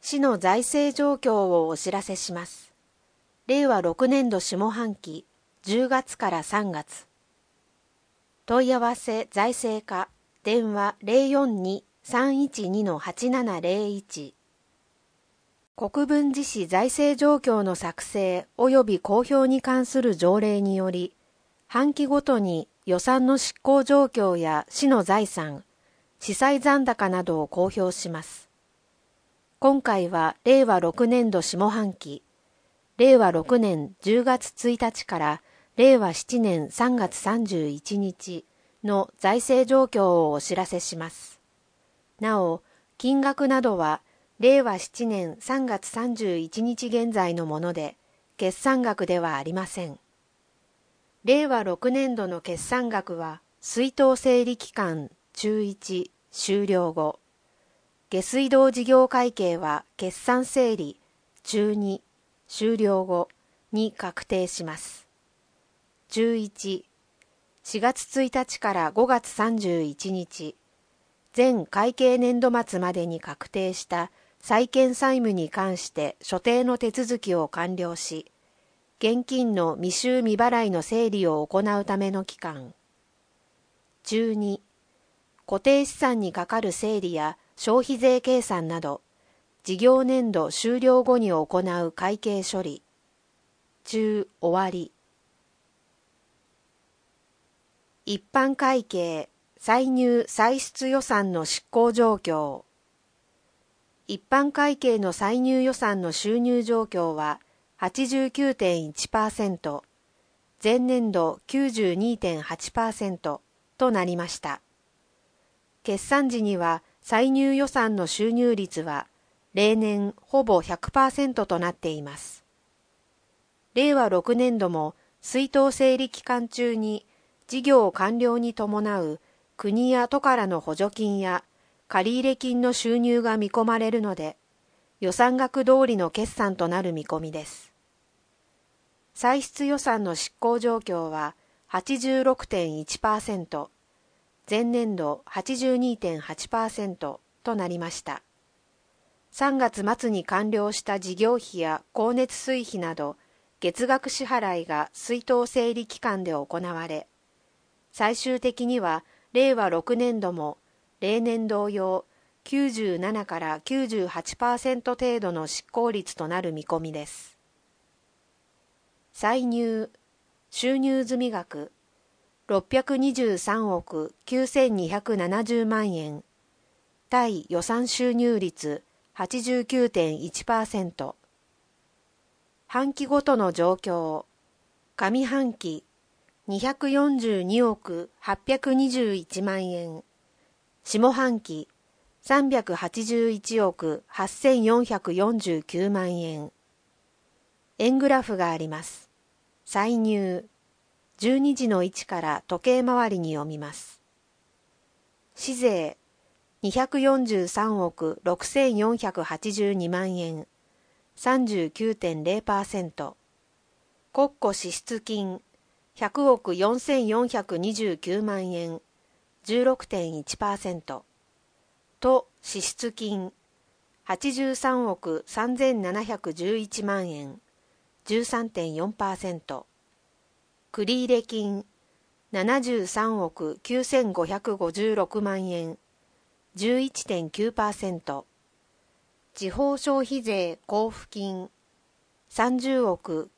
市の財政状況をお知らせします。令和6年度下半期10月から3月。問い合わせ財政課電話 042-312-8701。国分寺市財政状況の作成及び公表に関する条例により、半期ごとに予算の執行状況や市の財産、司債残高などを公表します。今回は令和6年度下半期、令和6年10月1日から令和7年3月31日の財政状況をお知らせします。なお、金額などは令和7年3月31日現在のもので、決算額ではありません。令和6年度の決算額は、水道整理期間中1終了後、下水道事業会計は決算整理中2終了後に確定します。11、4月1日から5月31日、前会計年度末までに確定した債権債務に関して所定の手続きを完了し、現金の未収未払いの整理を行うための期間。12、固定資産にかかる整理や消費税計算など、事業年度終了後に行う会計処理。終わり。一般会計、歳入歳出予算の執行状況。一般会計の歳入予算の収入状況は 89.1%、前年度 92.8% となりました。決算時には歳入予算の収入率は例年ほぼ 100% となっています。令和6年度も出納整理期間中に事業完了に伴う国や都からの補助金や借入金の収入が見込まれるので、予算額通りの決算となる見込みです。歳出予算の執行状況は 86.1%、前年度 82.8% となりました。3月末に完了した事業費や光熱水費など、月額支払いが出納整理期間で行われ、最終的には令和6年度も例年同様97から 98% 程度の執行率となる見込みです。歳入、収入済額623億9270万円、対予算収入率 89.1%。半期ごとの状況、上半期242億821万円、下半期381億8449万円。円グラフがあります。歳入、12時の位置から時計回りに読みます。市税、243億6482万円、39.0%。国庫支出金、100億4429万円、16.1%。都支出金、83億3711万円、13.4%。繰入金、73億9556万円、11.9%。地方消費税交付金、30億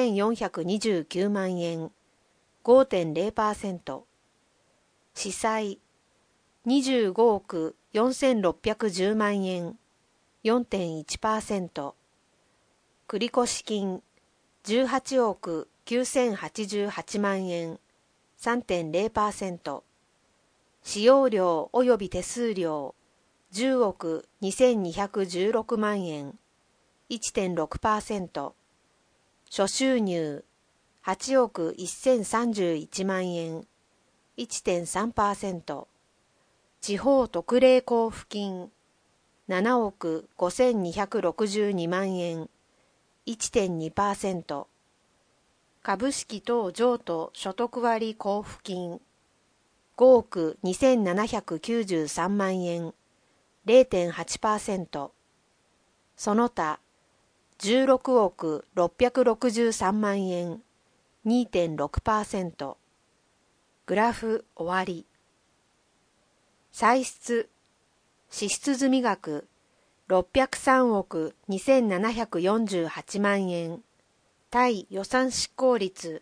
9429万円、5.0%。司債、25億4610万円、4.1%。繰越金、18億9088万円、3.0%。使用料及び手数料、10億2216万円、1.6%。諸収入、8億1031万円、1.3%。地方特例交付金、7億5262万円、1.2%。株式等譲渡所得割交付金、5億2793万円、0.8%。 その他16億663万円 2.6%。 グラフ終わり。歳出支出済額603億2748万円。対予算執行率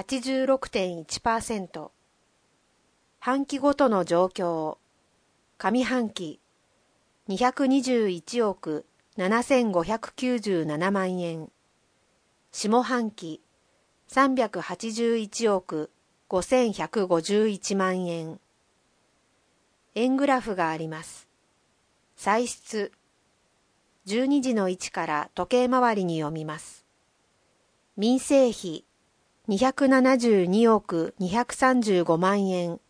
86.1%。 半期ごとの状況。上半期221億7597万円。下半期381億5151万円。円グラフがあります。歳出12時の位置から時計回りに読みます。民生費272億235万円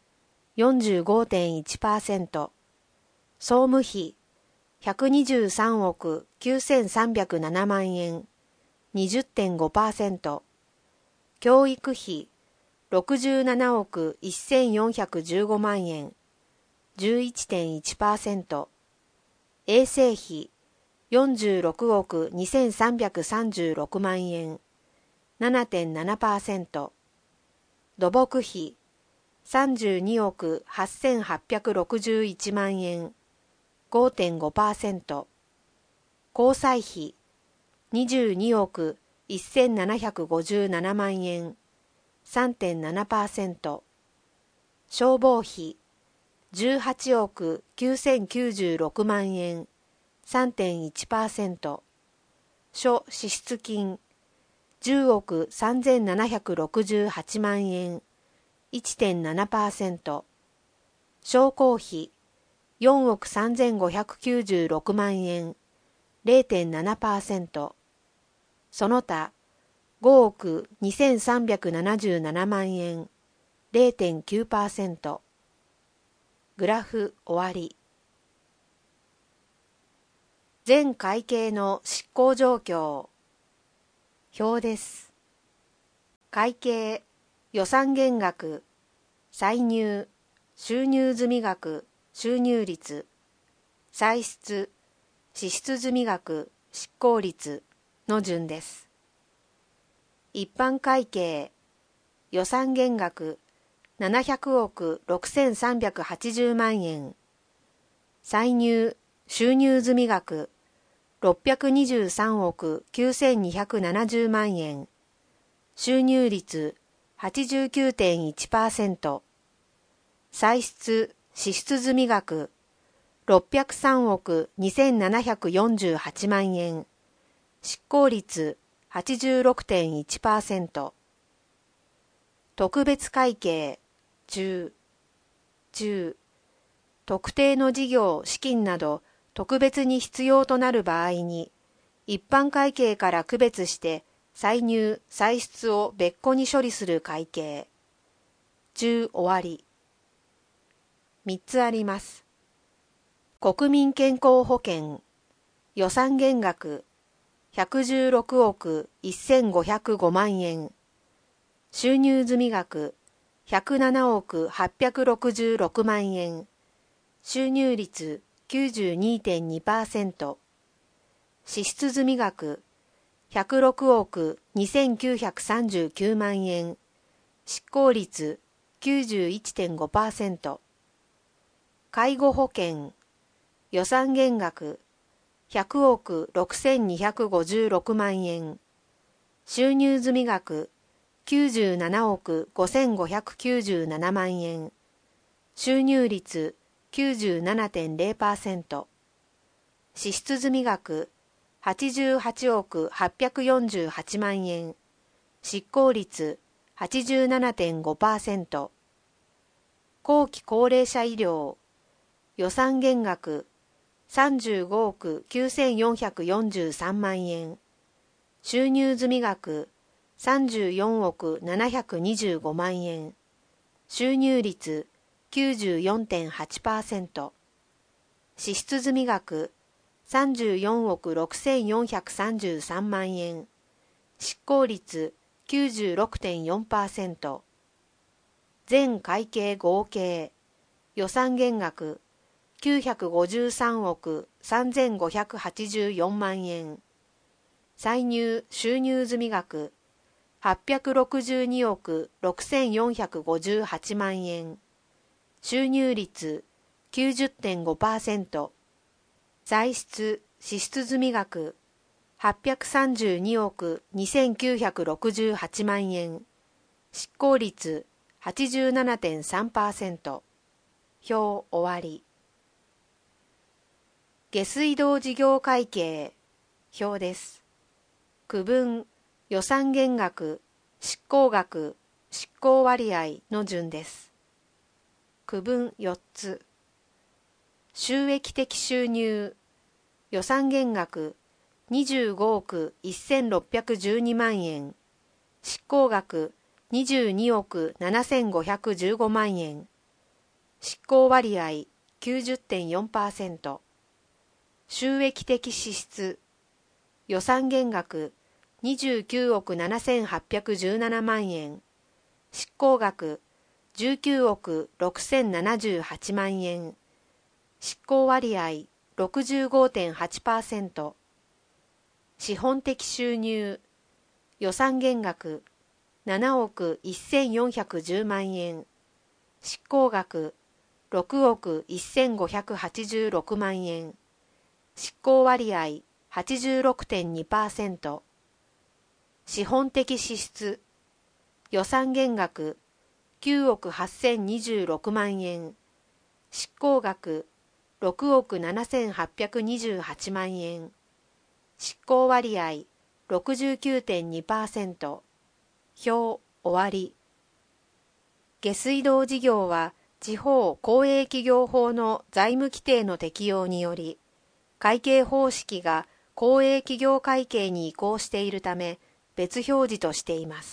45.1%。 総務費123億9307万円 20.5%。 教育費67億1415万円 11.1%。 衛生費46億2336万円 7.7%。 土木費32億8861万円 5.5%。 交際費22億1757万円 3.7%。 消防費18億9096万円 3.1%。 諸支出金10億3768万円 1.7%。 商工費4億3596万円 0.7%。 その他5億2377万円 0.9%。 グラフ終わり。全会計の執行状況。表です。会計、予算減額、歳入、収入済額、収入率、歳出、支出済額、執行率の順です。一般会計、予算減額700億6380万円、歳入、収入済額623億9270万円、収入率 89.1%、歳出支出済額603億2748万円、執行率 86.1%。 特別会計中、特定の事業資金など特別に必要となる場合に、一般会計から区別して歳入・歳出を別個に処理する会計。終わり。3つあります。国民健康保険、予算減額116億1505万円、収入済額107億866万円、収入率92.2%、支出済額106億2939万円、執行率 91.5%、介護保険、予算減額100億6256万円、収入済額97億5597万円、収入率97.0%、支出済額88億848万円、執行率 87.5%、後期高齢者医療、予算減額35億9443万円、収入済額34億725万円、収入率 94.8%、支出済額34億6433万円、執行率 96.4%、全会計合計、予算減額953億 3584万円。歳入収入済額862億6458万円。収入率 90.5%。歳出支出済額832億2968万円。執行率 87.3%。表終わり。下水道事業会計表です。区分、予算減額、執行額、執行割合の順です。区分4つ。収益的収入、予算減額25億1612万円、執行額22億7515万円、執行割合 90.4%。収益的支出、予算減額29億7817万円、執行額19億6078万円、執行割合 65.8%。資本的収入、予算減額7億1410万円、執行額6億1586万円、執行割合 86.2%。資本的支出、予算減額9億8026万円、執行額6億7828万円、執行割合 69.2%。表終わり。下水道事業は地方公営企業法の財務規定の適用により、会計方式が公営企業会計に移行しているため別表示としています。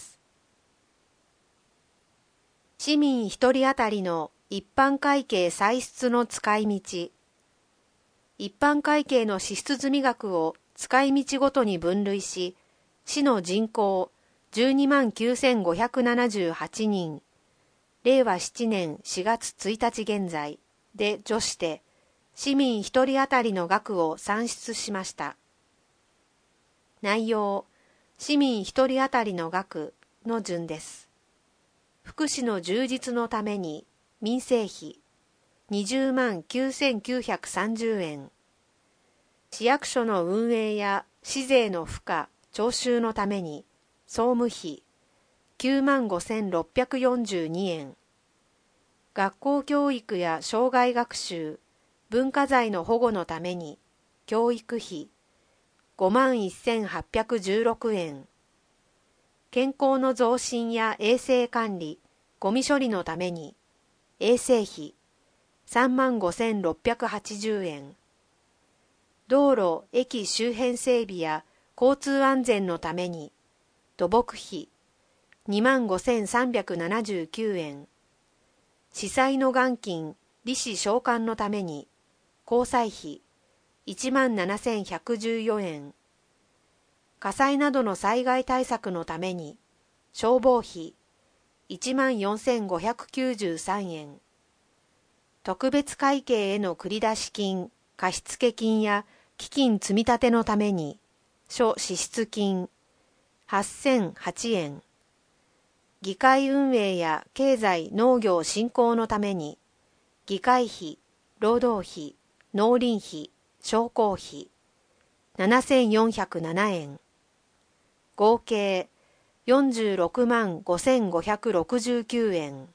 市民一人当たりの一般会計歳出の使い道。一般会計の支出済額を使い道ごとに分類し、市の人口12万9578人、令和7年4月1日現在で除して、市民一人当たりの額を算出しました。内容、市民一人当たりの額の順です。福祉の充実のために民生費20万9930円。市役所の運営や市税の付加、徴収のために総務費9万5642円。学校教育や生涯学習、文化財の保護のために教育費5万1816円。健康の増進や衛生管理、ゴミ処理のために衛生費3万5680円。道路・駅周辺整備や交通安全のために土木費2万5379円。司祭の元金、利子償還のために交際費1万7114円。火災などの災害対策のために消防費1万4593円。特別会計への繰出金、貸付金や基金積み立てのために諸支出金8008円。議会運営や経済農業振興のために議会費、労働費、農林費、商工費7407円。合計46万5569円。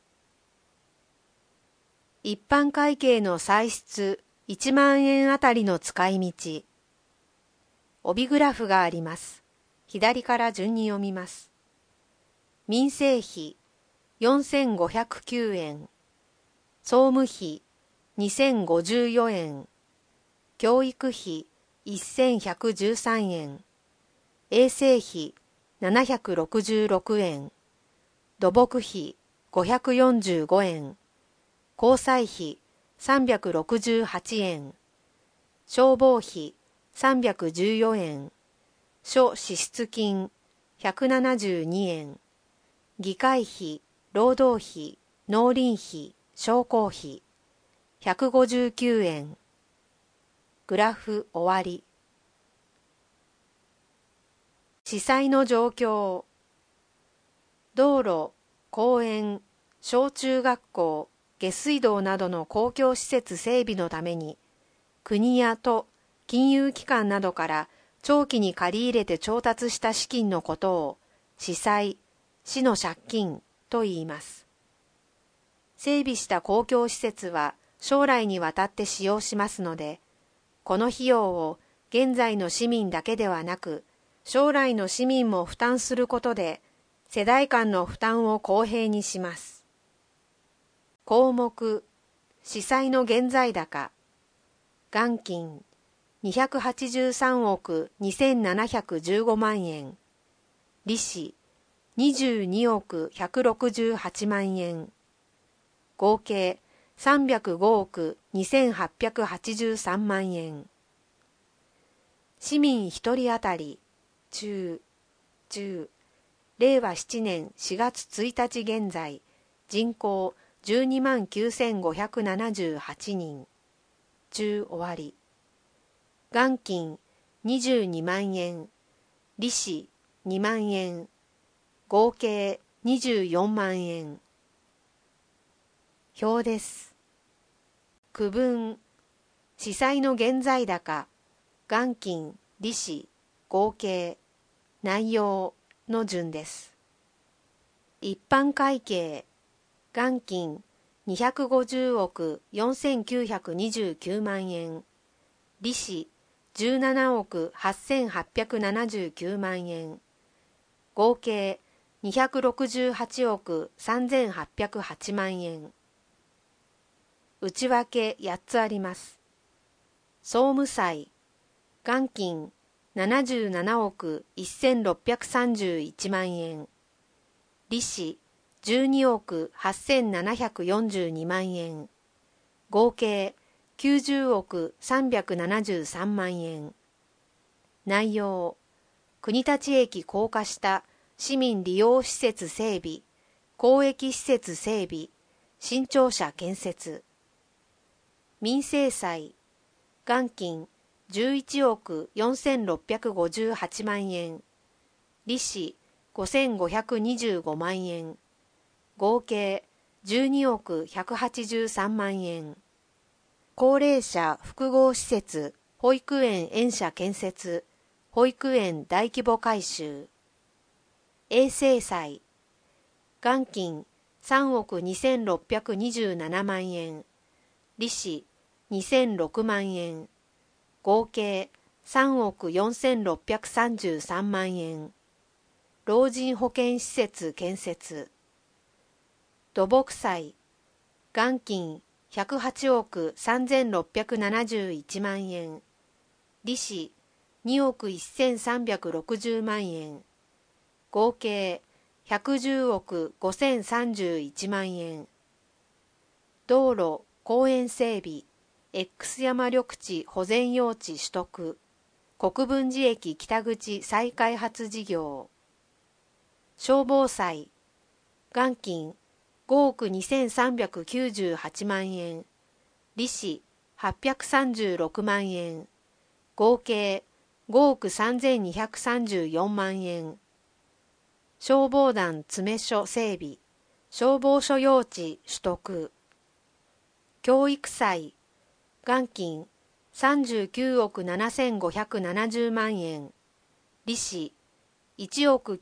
一般会計の歳出1万円あたりの使い道。帯グラフがあります。左から順に読みます。民生費4509円。総務費2054円。教育費1113円。衛生費766円。土木費545円。交際費368円。消防費314円。諸支出金172円。議会費、労働費、農林費、商工費159円。 グラフ終わり。司祭の状況。道路、公園、小中学校、下水道などの公共施設整備のために、国や都、金融機関などから長期に借り入れて調達した資金のことを、司祭、市の借金と言います。整備した公共施設は将来にわたって使用しますので、この費用を現在の市民だけではなく、将来の市民も負担することで、世代間の負担を公平にします。項目、司祭の現在高、元金283億2715万円、利子22億168万円、合計305億2883万円。市民一人当たり中令和7年4月1日現在人口12万9578人中終わり。元金22万円、利子2万円、合計24万円。表です。区分、司祭の現在高、元金、利子、合計、内容の順です。一般会計、元金250億4929万円、利子17億8879万円、合計268億3808万円。内訳8つあります。総務債、元金77億1631万円、利子12億8742万円、合計90億373万円。内容、国立駅高架下市民利用施設整備、公益施設整備、新庁舎建設。民生債、元金11億4658万円、利子5525万円、合計12億183万円。高齢者複合施設、保育園園舎建設、保育園大規模改修。衛生債、元金3億2627万円、利子2006万円、合計3億4633万円。老人保健施設建設。土木債、元金108億3671万円、利子2億1360万円、合計110億5031万円。道路・公園整備、X 山緑地保全用地取得、国分寺駅北口再開発事業。消防債、元金5億2398万円、利子836万円、合計5億3234万円。消防団詰所整備、消防署用地取得。教育債、元金39億7570万円、利子1億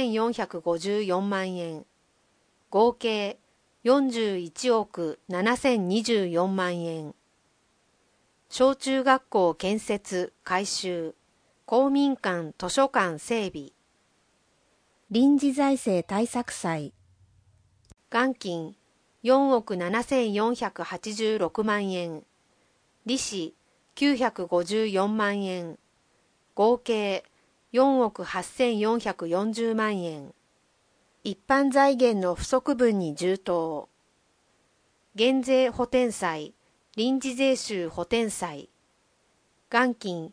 9454万円、合計41億7024万円。小中学校建設・改修、公民館・図書館整備。臨時財政対策債、元金4億7486万円、利子954万円、合計4億8440万円。一般財源の不足分に充当。減税補填債、臨時税収補填債。元金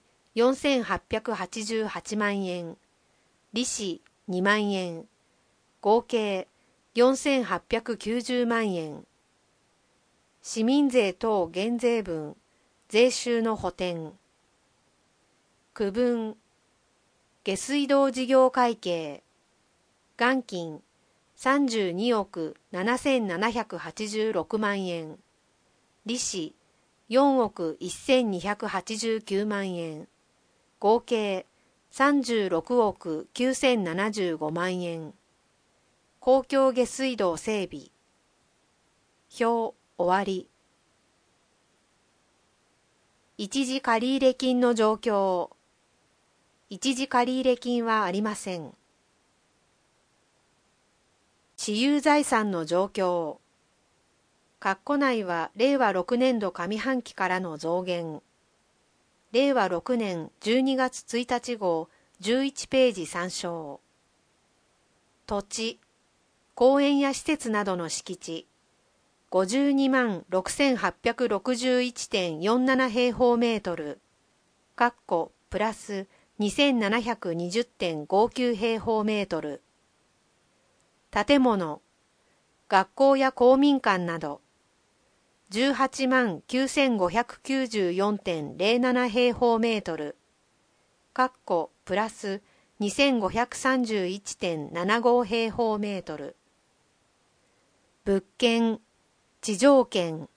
4888万円、利子2万円、合計4890万円。市民税等減税分、税収の補填。 区分、下水道事業会計、元金32億7786万円、利子4億1289万円、合計36億9075万円、公共下水道整備。表終わり。一時借入金の状況。一時借入金はありません。私有財産の状況。括弧内は令和6年度上半期からの増減。令和6年12月1日号11ページ参照。土地、公園や施設などの敷地。52万6861.47 平方メートル。括弧プラス2720.59 平方メートル。建物、学校や公民館など。18万9594.07 平方メートル。括弧プラス2531.75 平方メートル。物件、地上権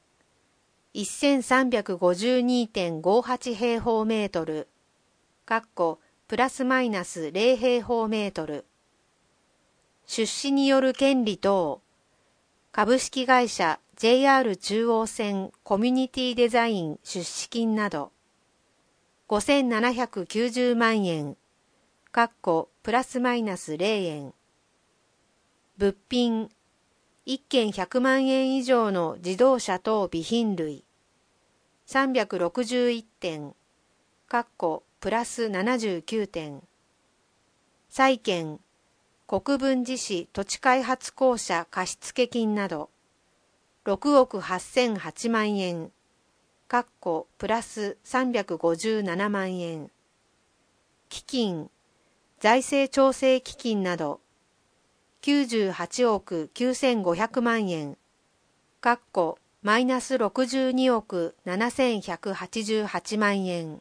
1352.58 平方メートル。括弧プラスマイナス0平方メートル。出資による権利等。株式会社 JR 中央線コミュニティデザイン出資金など。5790万円。括弧プラスマイナス0円。物品。1件100万円以上の自動車等備品類。361点。括弧プラス79点。債券。国分寺市土地開発公社貸付金など。6億8008万円。括弧プラス357万円。基金。財政調整基金など。98億9500万円。括弧マイナス62億7188万円。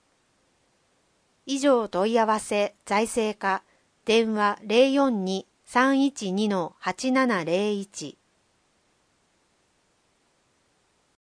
以上問い合わせ財政課電話 042-312-8701